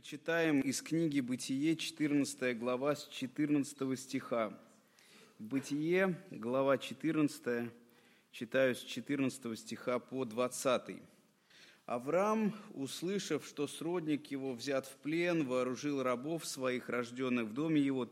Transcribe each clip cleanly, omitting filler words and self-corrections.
Прочитаем из книги «Бытие», 14 глава, с 14 стиха. «Бытие», глава 14, читаю с 14 стиха по 20. «Авраам, услышав, что сродник его взят в плен, вооружил рабов своих, рожденных в доме его,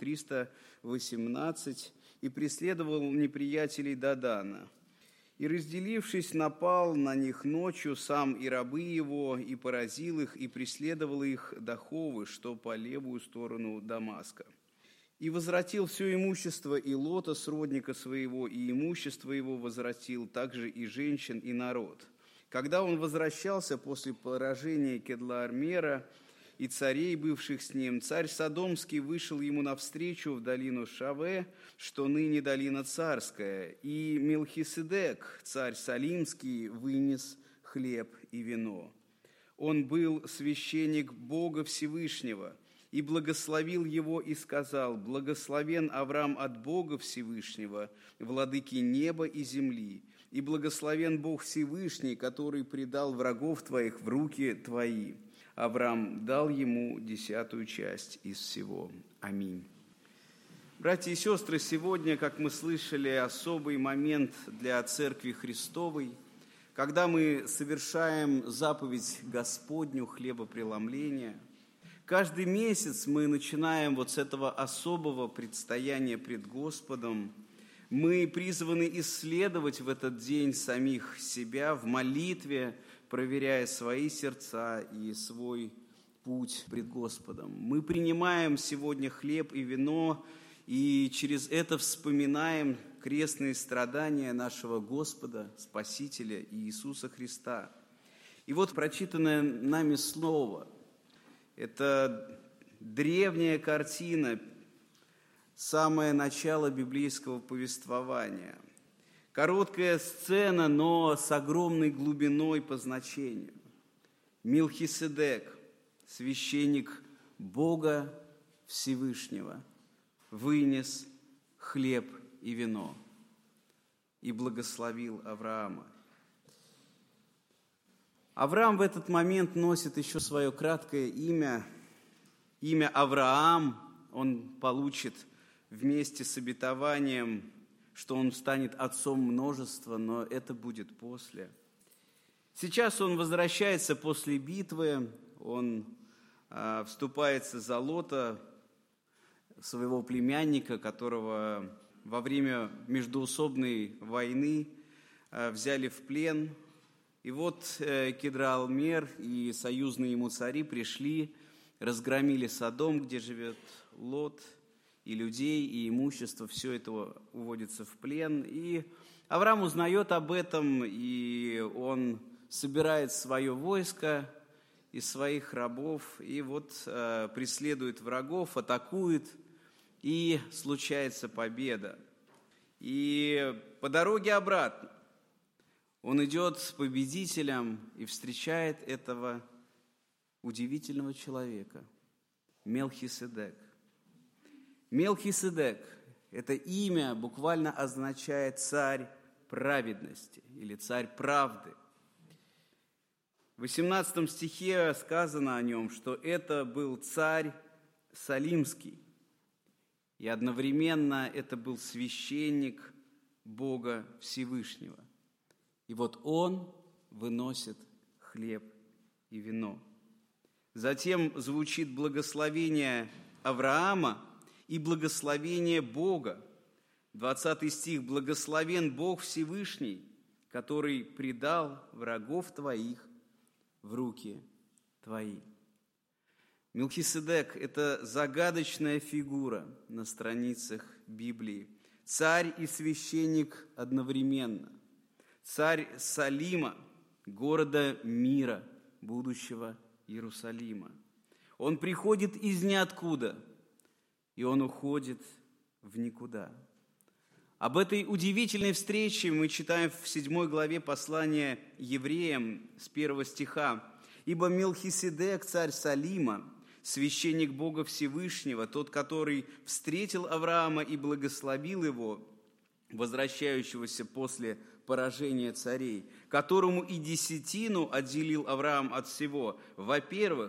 318, и преследовал неприятелей до Дана. И, разделившись, напал на них ночью сам и рабы его, и поразил их, и преследовал их до Ховы, что по левую сторону Дамаска. И возвратил все имущество и Лота, сродника своего, и имущество его возвратил, также и женщин, и народ. Когда он возвращался после поражения Кедлаомера и царей, бывших с ним, царь Содомский вышел ему навстречу в долину Шаве, что ныне долина царская, и Мелхиседек, царь Салимский, вынес хлеб и вино. Он был священник Бога Всевышнего, и благословил его и сказал: «Благословен Авраам от Бога Всевышнего, владыки неба и земли, и благословен Бог Всевышний, который предал врагов твоих в руки твои». Авраам дал ему 10 часть из всего. Аминь. Братья и сестры, сегодня, как мы слышали, особый момент для Церкви Христовой, когда мы совершаем заповедь Господню хлебопреломления. Каждый месяц мы начинаем вот с этого особого предстояния пред Господом. Мы призваны исследовать в этот день самих себя в молитве, проверяя свои сердца и свой путь пред Господом. Мы принимаем сегодня хлеб и вино, и через это вспоминаем крестные страдания нашего Господа, Спасителя Иисуса Христа. И вот прочитанное нами слово – это древняя картина, самое начало библейского повествования. Короткая сцена, но с огромной глубиной по значению. Мелхиседек, священник Бога Всевышнего, вынес хлеб и вино и благословил Авраама. Авраам в этот момент носит еще свое краткое имя Авраам. Он получит вместе с обетованием, что он станет отцом множества, но это будет после. Сейчас он возвращается после битвы, он вступается за Лота, своего племянника, которого во время междоусобной войны взяли в плен. И вот Кедлаомер и союзные ему цари пришли, разгромили Содом, где живет Лот, и людей, и имущество, все это уводится в плен. И Авраам узнает об этом, и он собирает свое войско из своих рабов, и вот преследует врагов, атакует, и случается победа. И по дороге обратно он идет с победителем и встречает этого удивительного человека, Мелхиседек. Мелхиседек – это имя буквально означает «царь праведности» или «царь правды». В 18 стихе сказано о нем, что это был царь Салимский, и одновременно это был священник Бога Всевышнего. И вот он выносит хлеб и вино. Затем звучит благословение Авраама и благословение Бога. 20 стих: «Благословен Бог Всевышний, который предал врагов твоих в руки твои». Мелхиседек – это загадочная фигура на страницах Библии. Царь и священник одновременно. Царь Салима, города мира, будущего Иерусалима. Он приходит из ниоткуда, и он уходит в никуда. Об этой удивительной встрече мы читаем в 7 главе послания евреям с 1 стиха. «Ибо Мелхиседек, царь Салима, священник Бога Всевышнего, тот, который встретил Авраама и благословил его, возвращающегося после поражения царей, которому и десятину отделил Авраам от всего, во-первых,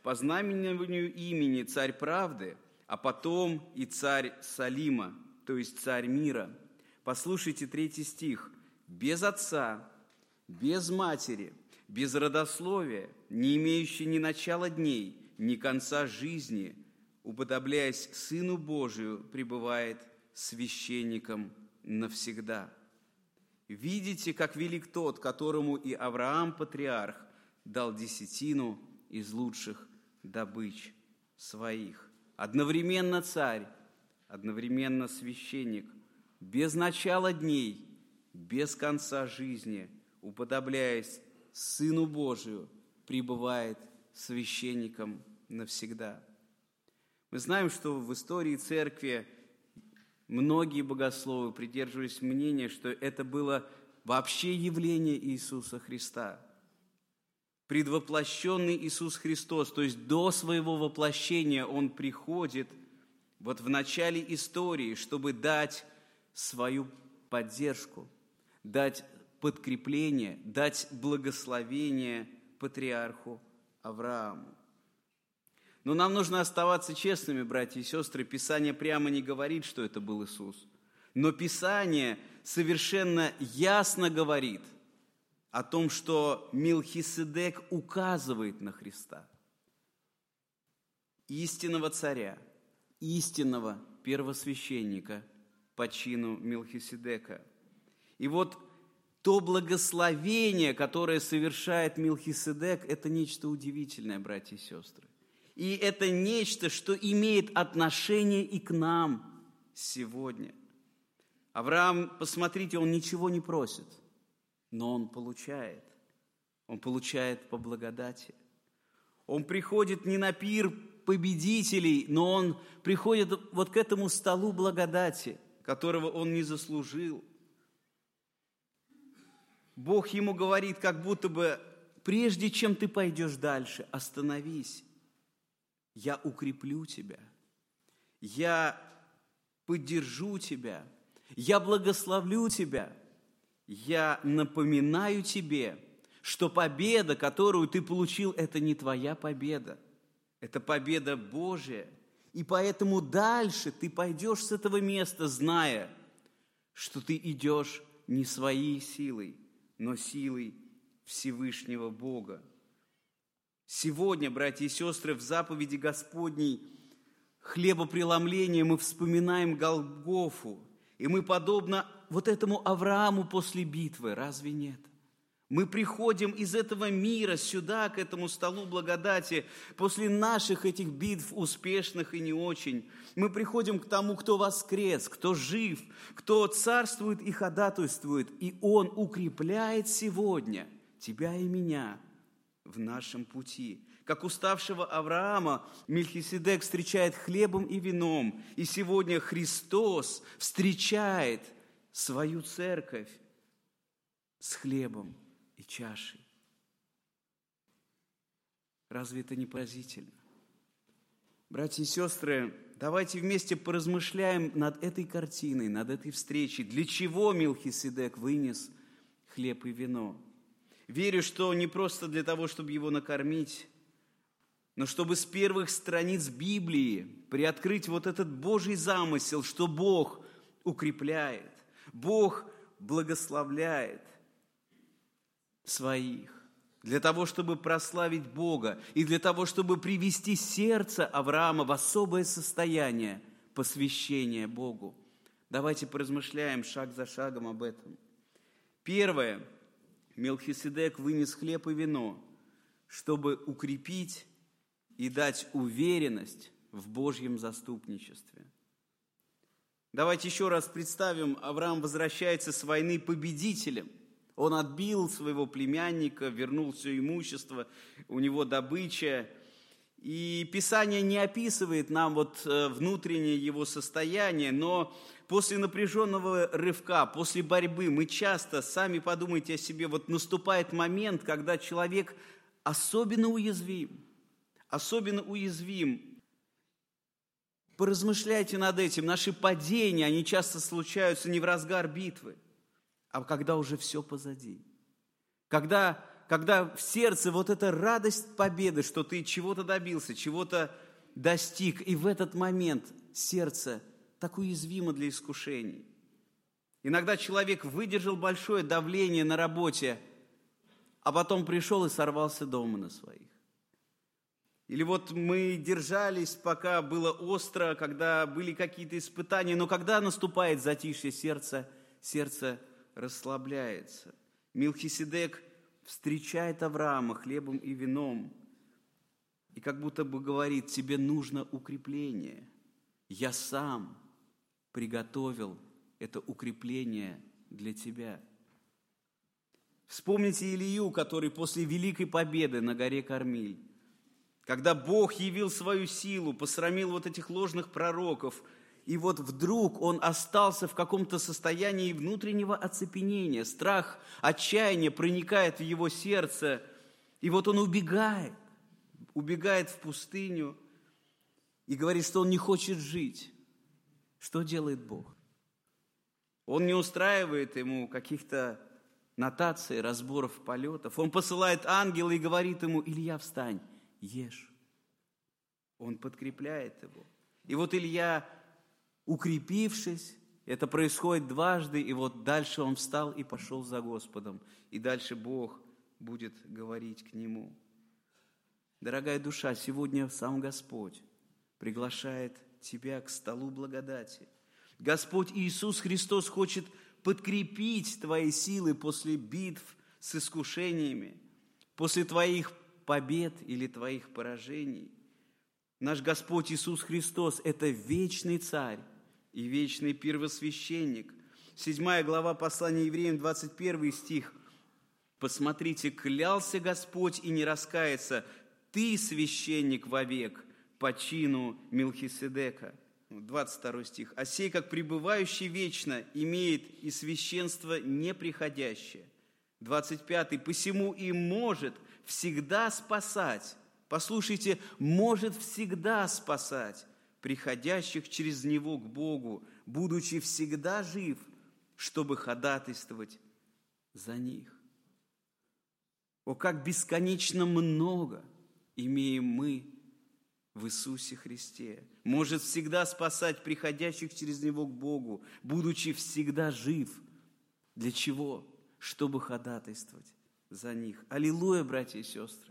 по знаменованию имени царь правды, а потом и царь Салима, то есть царь мира. Послушайте 3 стих. Без отца, без матери, без родословия, не имеющий ни начала дней, ни конца жизни, уподобляясь Сыну Божию, пребывает священником навсегда. Видите, как велик тот, которому и Авраам, патриарх, дал десятину из лучших добыч своих. Одновременно царь, одновременно священник, без начала дней, без конца жизни, уподобляясь Сыну Божию, пребывает священником навсегда. Мы знаем, что в истории церкви многие богословы придерживались мнения, что это было вообще явление Иисуса Христа. Предвоплощенный Иисус Христос, то есть до своего воплощения Он приходит вот в начале истории, чтобы дать свою поддержку, дать подкрепление, дать благословение патриарху Аврааму. Но нам нужно оставаться честными, братья и сестры. Писание прямо не говорит, что это был Иисус. Но Писание совершенно ясно говорит о том, что Мелхиседек указывает на Христа. Истинного царя, истинного первосвященника по чину Мелхиседека. И вот то благословение, которое совершает Мелхиседек, это нечто удивительное, братья и сестры. И это нечто, что имеет отношение и к нам сегодня. Авраам, посмотрите, он ничего не просит, но он получает. Он получает по благодати. Он приходит не на пир победителей, но он приходит вот к этому столу благодати, которого он не заслужил. Бог ему говорит, как будто бы, прежде чем ты пойдешь дальше, остановись. Я укреплю тебя, я поддержу тебя, я благословлю тебя, я напоминаю тебе, что победа, которую ты получил, это не твоя победа, это победа Божия. И поэтому дальше ты пойдешь с этого места, зная, что ты идешь не своей силой, но силой Всевышнего Бога. Сегодня, братья и сестры, в заповеди Господней хлебопреломления мы вспоминаем Голгофу, и мы подобно вот этому Аврааму после битвы, разве нет? Мы приходим из этого мира сюда, к этому столу благодати, после наших этих битв, успешных и не очень. Мы приходим к тому, кто воскрес, кто жив, кто царствует и ходатайствует, и Он укрепляет сегодня тебя и меня в нашем пути. Как уставшего Авраама Мелхиседек встречает хлебом и вином, и сегодня Христос встречает свою церковь с хлебом и чашей. Разве это не поразительно? Братья и сестры, давайте вместе поразмышляем над этой картиной, над этой встречей. Для чего Мелхиседек вынес хлеб и вино? Верю, что не просто для того, чтобы его накормить, но чтобы с первых страниц Библии приоткрыть вот этот Божий замысел, что Бог укрепляет, Бог благословляет своих, для того, чтобы прославить Бога и для того, чтобы привести сердце Авраама в особое состояние посвящения Богу. Давайте поразмышляем шаг за шагом об этом. Первое. Мелхиседек вынес хлеб и вино, чтобы укрепить и дать уверенность в Божьем заступничестве. Давайте еще раз представим, Авраам возвращается с войны победителем. Он отбил своего племянника, вернул все имущество, у него добыча. И Писание не описывает нам вот внутреннее его состояние, но после напряженного рывка, после борьбы мы часто, сами подумайте о себе, вот наступает момент, когда человек особенно уязвим. Поразмышляйте над этим. Наши падения, они часто случаются не в разгар битвы, а когда уже все позади. Когда когда в сердце вот эта радость победы, что ты чего-то добился, чего-то достиг, и в этот момент сердце так уязвимо для искушений. Иногда человек выдержал большое давление на работе, а потом пришел и сорвался дома на своих. Или вот мы держались, пока было остро, когда были какие-то испытания, но когда наступает затишье сердца, сердце расслабляется. Мелхиседек встречает Авраама хлебом и вином и как будто бы говорит: тебе нужно укрепление. Я сам приготовил это укрепление для тебя. Вспомните Илию, который после великой победы на горе Кармиль, когда Бог явил свою силу, посрамил вот этих ложных пророков, и вот вдруг он остался в каком-то состоянии внутреннего оцепенения, страх, отчаяние проникает в его сердце, и вот он убегает в пустыню и говорит, что он не хочет жить. Что делает Бог? Он не устраивает ему каких-то нотаций, разборов полетов. Он посылает ангела и говорит ему: Илья, встань, ешь. Он подкрепляет его. И вот Илья, укрепившись, это происходит дважды, и вот дальше он встал и пошел за Господом. И дальше Бог будет говорить к нему. Дорогая душа, сегодня сам Господь приглашает тебя к столу благодати. Господь Иисус Христос хочет подкрепить твои силы после битв с искушениями, после твоих побед или твоих поражений. Наш Господь Иисус Христос – это вечный Царь и вечный первосвященник. 7 глава послания Евреям, 21 стих. Посмотрите, клялся Господь и не раскается: ты священник вовек по чину Мелхиседека. 22 стих. А сей, как пребывающий вечно, имеет и священство неприходящее. 25. Посему и может всегда спасать. Послушайте, может всегда спасать приходящих через Него к Богу, будучи всегда жив, чтобы ходатайствовать за них. О, как бесконечно много имеем мы в Иисусе Христе. Может всегда спасать приходящих через Него к Богу, будучи всегда жив. Для чего? Чтобы ходатайствовать за них. Аллилуйя, братья и сестры.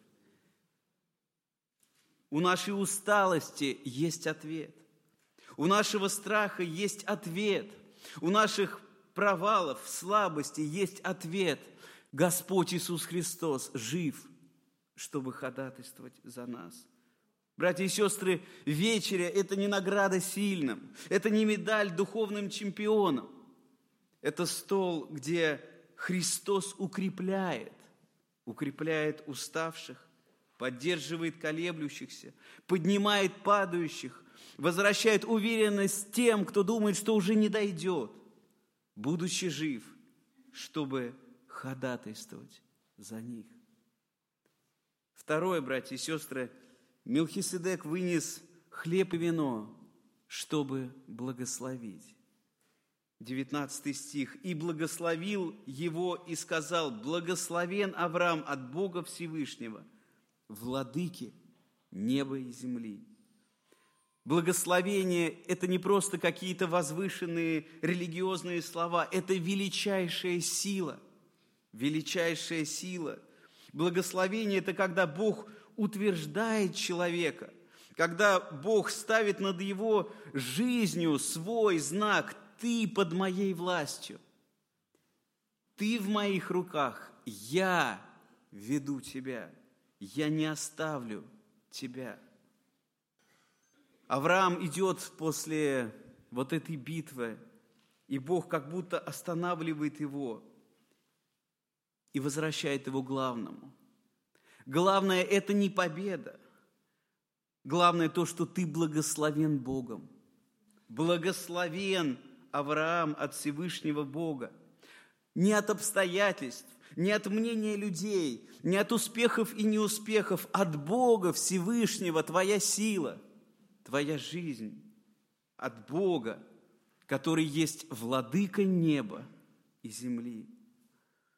У нашей усталости есть ответ. У нашего страха есть ответ. У наших провалов, слабости есть ответ. Господь Иисус Христос жив, чтобы ходатайствовать за нас. Братья и сестры, вечеря – это не награда сильным, это не медаль духовным чемпионам. Это стол, где Христос укрепляет уставших, поддерживает колеблющихся, поднимает падающих, возвращает уверенность тем, кто думает, что уже не дойдет, будучи жив, чтобы ходатайствовать за них. Второе, братья и сестры, Мелхиседек вынес хлеб и вино, чтобы благословить. 19 стих. «И благословил его и сказал: благословен Авраам от Бога Всевышнего, владыки неба и земли». Благословение – это не просто какие-то возвышенные религиозные слова, это величайшая сила. Величайшая сила. Благословение – это когда Бог утверждает человека, когда Бог ставит над его жизнью свой знак: ты под моей властью, ты в моих руках, я веду тебя, я не оставлю тебя. Авраам идет после вот этой битвы, и Бог как будто останавливает его и возвращает его к главному. Главное – это не победа. Главное то, что ты благословен Богом. Благословен Авраам от Всевышнего Бога. Не от обстоятельств, не от мнения людей, не от успехов и неуспехов, от Бога Всевышнего твоя сила, твоя жизнь. От Бога, который есть владыка неба и земли.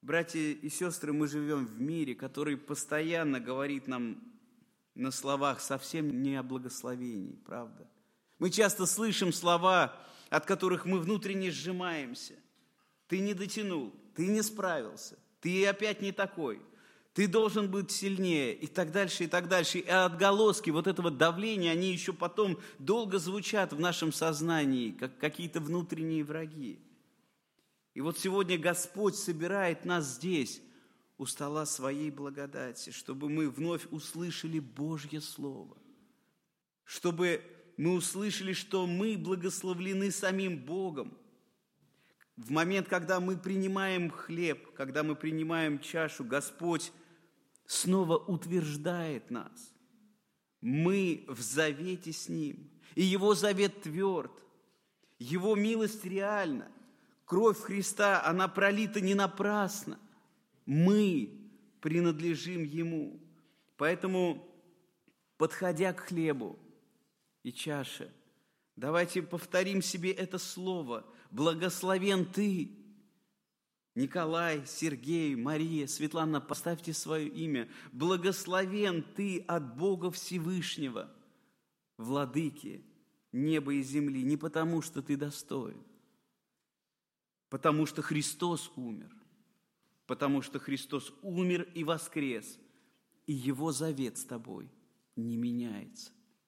Братья и сестры, мы живем в мире, который постоянно говорит нам на словах совсем не о благословении, правда? Мы часто слышим слова, от которых мы внутренне сжимаемся. Ты не дотянул, ты не справился, ты опять не такой, ты должен быть сильнее и так дальше, и так дальше. И отголоски вот этого давления, они еще потом долго звучат в нашем сознании, как какие-то внутренние враги. И вот сегодня Господь собирает нас здесь, у стола своей благодати, чтобы мы вновь услышали Божье Слово, чтобы мы услышали, что мы благословлены самим Богом. В момент, когда мы принимаем хлеб, когда мы принимаем чашу, Господь снова утверждает нас. Мы в завете с Ним, и Его завет тверд, Его милость реальна. Кровь Христа, она пролита не напрасно. Мы принадлежим Ему. Поэтому, подходя к хлебу и чаше, давайте повторим себе это слово. Благословен Ты. Николай, Сергей, Мария, Светлана, поставьте свое имя. Благословен Ты от Бога Всевышнего, Владыки неба и земли, не потому, что ты достоин, потому что Христос умер. Потому что Христос умер и воскрес, и Его завет с тобой не меняется.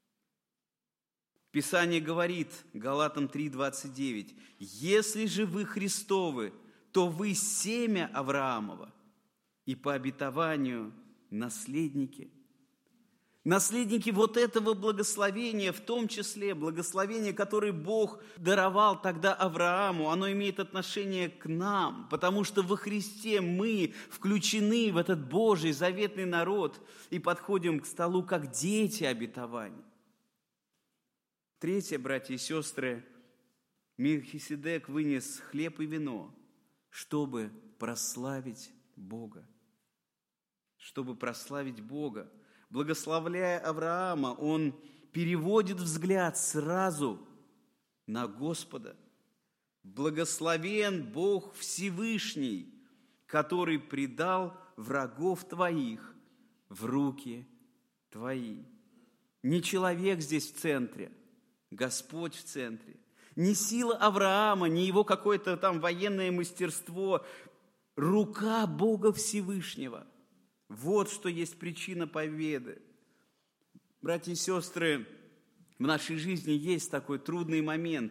Писание говорит, Галатам 3:29, «Если же вы Христовы, то вы семя Авраамова и по обетованию наследники». Наследники вот этого благословения, в том числе благословение, которое Бог даровал тогда Аврааму, оно имеет отношение к нам, потому что во Христе мы включены в этот Божий заветный народ и подходим к столу как дети обетований. Третье, братья и сестры, Мелхиседек вынес хлеб и вино, чтобы прославить Бога. Чтобы прославить Бога. Благословляя Авраама, он переводит взгляд сразу на Господа. Благословен Бог Всевышний, который предал врагов твоих в руки твои. Не человек здесь в центре, Господь в центре. Не сила Авраама, не его какое-то там военное мастерство, рука Бога Всевышнего. Вот что есть причина победы. Братья и сестры, в нашей жизни есть такой трудный момент.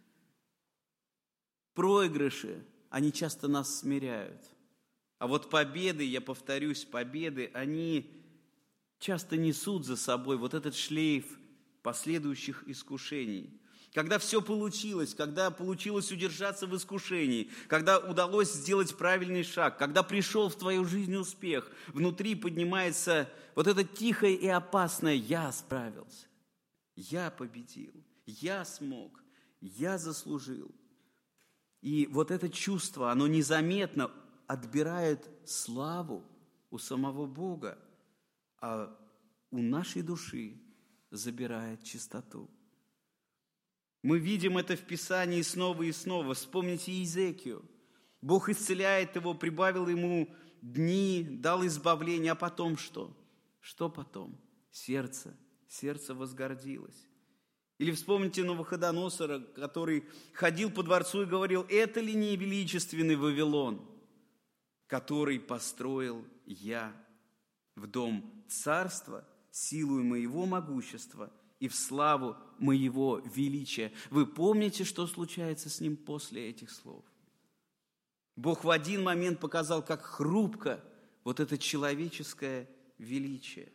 Проигрыши, они часто нас смиряют. А вот победы, я повторюсь, победы, они часто несут за собой вот этот шлейф последующих искушений. Когда все получилось, когда получилось удержаться в искушении, когда удалось сделать правильный шаг, когда пришел в твою жизнь успех, внутри поднимается вот это тихое и опасное «я справился», «я победил», «я смог», «я заслужил». И вот это чувство, оно незаметно отбирает славу у самого Бога, а у нашей души забирает чистоту. Мы видим это в Писании снова и снова. Вспомните Иезекию. Бог исцеляет его, прибавил ему дни, дал избавление. А потом что? Что потом? Сердце возгордилось. Или вспомните Навуходоносора, который ходил по дворцу и говорил: «Это ли не величественный Вавилон, который построил я в дом царства, силою моего могущества и в славу моего величия». Вы помните, что случается с ним после этих слов? Бог в один момент показал, как хрупко вот это человеческое величие.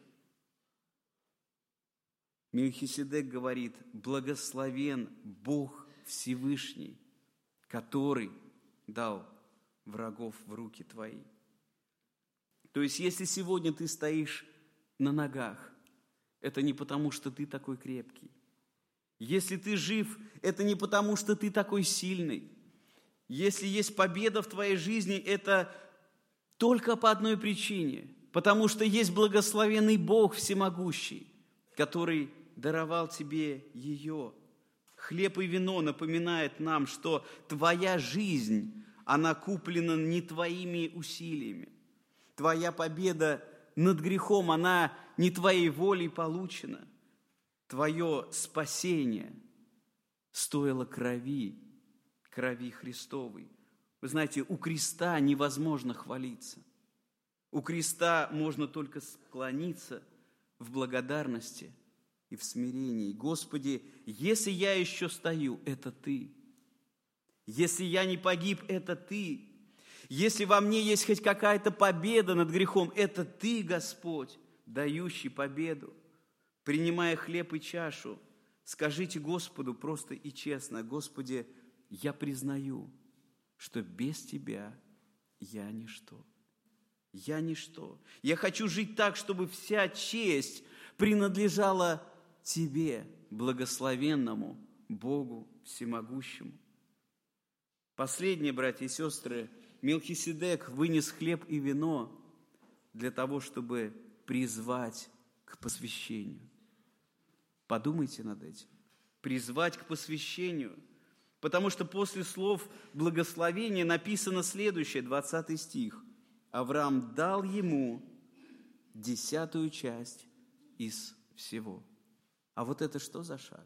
Мелхиседек говорит: «Благословен Бог Всевышний, который дал врагов в руки твои». То есть, если сегодня ты стоишь на ногах, это не потому, что ты такой крепкий. Если ты жив, это не потому, что ты такой сильный. Если есть победа в твоей жизни, это только по одной причине. Потому что есть благословенный Бог всемогущий, который даровал тебе ее. Хлеб и вино напоминает нам, что твоя жизнь, она куплена не твоими усилиями. Твоя победа над грехом, она не твоей волей получена. Твое спасение стоило крови Христовой. Вы знаете, у креста невозможно хвалиться. У креста можно только склониться в благодарности и в смирении. Господи, если я еще стою, это Ты. Если я не погиб, это Ты. Если во мне есть хоть какая-то победа над грехом, это Ты, Господь, дающий победу. Принимая хлеб и чашу, скажите Господу просто и честно: Господи, я признаю, что без Тебя я ничто. Я ничто. Я хочу жить так, чтобы вся честь принадлежала Тебе, благословенному Богу Всемогущему. Последнее, братья и сестры, Мелхиседек вынес хлеб и вино для того, чтобы призвать к посвящению. Подумайте над этим. Призвать к посвящению. Потому что после слов благословения написано следующее, 20 стих. Авраам дал ему 10-ую часть из всего. А вот это что за шаг?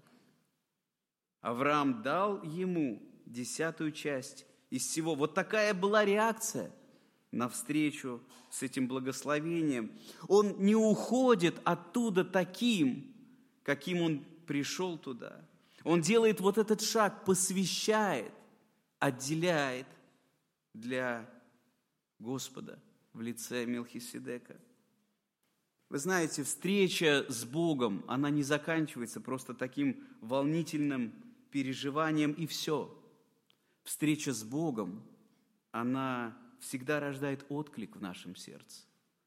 Авраам дал ему 10-ю часть из всего. Вот такая была реакция на встречу с этим благословением. Он не уходит оттуда таким, каким он пришел туда. Он делает вот этот шаг, посвящает, отделяет для Господа в лице Мелхиседека. Вы знаете, встреча с Богом, она не заканчивается просто таким волнительным переживанием и все. Встреча с Богом, она всегда рождает отклик в нашем сердце.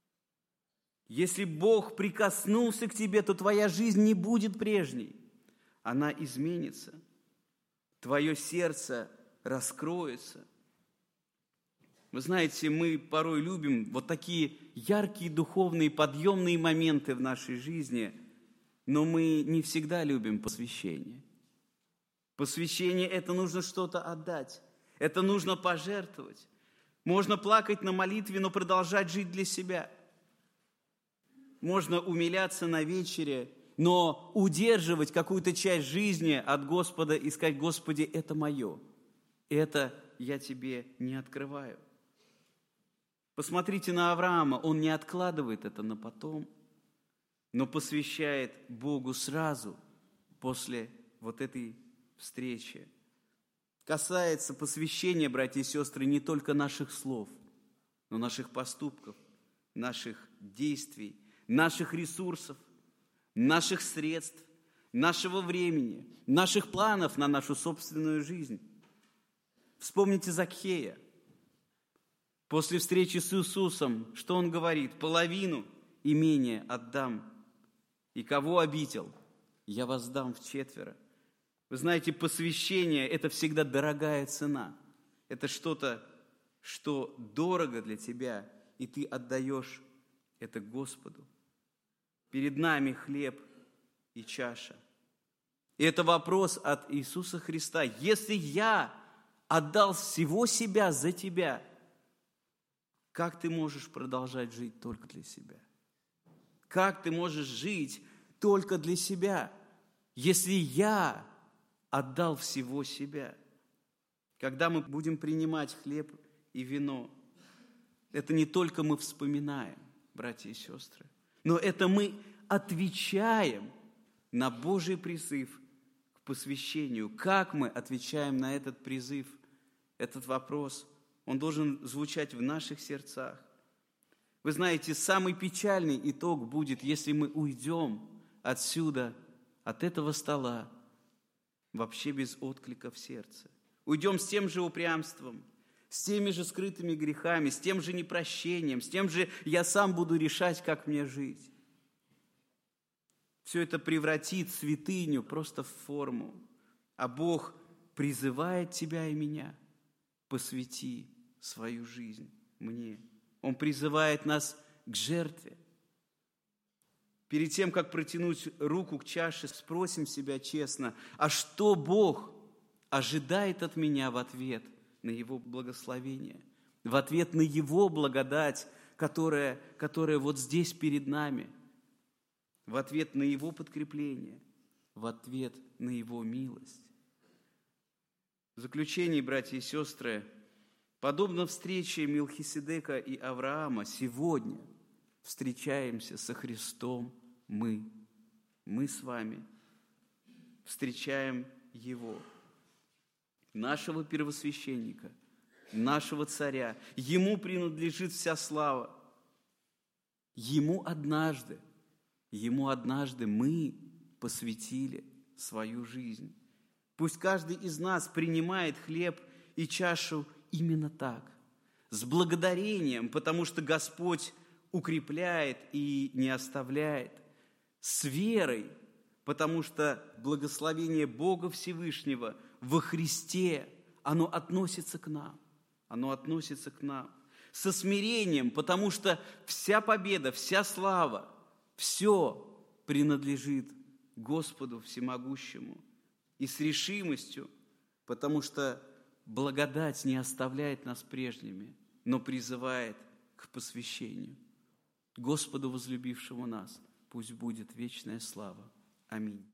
Если Бог прикоснулся к тебе, то твоя жизнь не будет прежней. Она изменится. Твое сердце раскроется. Вы знаете, мы порой любим вот такие яркие духовные подъемные моменты в нашей жизни, но мы не всегда любим посвящение. Посвящение – это нужно что-то отдать, это нужно пожертвовать. Можно плакать на молитве, но продолжать жить для себя. Можно умиляться на вечере, но удерживать какую-то часть жизни от Господа и сказать: Господи, это мое, это я Тебе не открываю. Посмотрите на Авраама, он не откладывает это на потом, но посвящает Богу сразу после вот этой встречи. Касается посвящения, братья и сестры, не только наших слов, но наших поступков, наших действий, наших ресурсов, наших средств, нашего времени, наших планов на нашу собственную жизнь. Вспомните Закхея. После встречи с Иисусом, что он говорит? Половину имения отдам. И кого обидел? Я воздам вчетверо. Вы знаете, посвящение – это всегда дорогая цена. Это что-то, что дорого для тебя, и ты отдаешь это Господу. Перед нами хлеб и чаша. И это вопрос от Иисуса Христа. Если я отдал всего себя за тебя, как ты можешь продолжать жить только для себя? Как ты можешь жить только для себя, если я отдал всего себя? Когда мы будем принимать хлеб и вино, это не только мы вспоминаем, братья и сестры, но это мы отвечаем на Божий призыв к посвящению. Как мы отвечаем на этот призыв, этот вопрос? Он должен звучать в наших сердцах. Вы знаете, самый печальный итог будет, если мы уйдем отсюда, от этого стола, вообще без отклика в сердце. Уйдем с тем же упрямством, с теми же скрытыми грехами, с тем же непрощением, с тем же «я сам буду решать, как мне жить». Все это превратит святыню просто в форму. А Бог призывает тебя и меня: посвяти свою жизнь мне. Он призывает нас к жертве. Перед тем, как протянуть руку к чаше, спросим себя честно: а что Бог ожидает от меня в ответ на Его благословение, в ответ на Его благодать, которая вот здесь перед нами, в ответ на Его подкрепление, в ответ на Его милость. В заключение, братья и сестры, подобно встрече Мелхиседека и Авраама, сегодня встречаемся со Христом мы. Мы с вами встречаем Его, нашего первосвященника, нашего царя. Ему принадлежит вся слава. Ему однажды мы посвятили свою жизнь. Пусть каждый из нас принимает хлеб и чашу именно так, с благодарением, потому что Господь укрепляет и не оставляет, с верой, потому что благословение Бога Всевышнего во Христе, оно относится к нам. Оно относится к нам. Со смирением, потому что вся победа, вся слава, все принадлежит Господу Всемогущему. И с решимостью, потому что благодать не оставляет нас прежними, но призывает к посвящению. Господу, возлюбившему нас, пусть будет вечная слава. Аминь.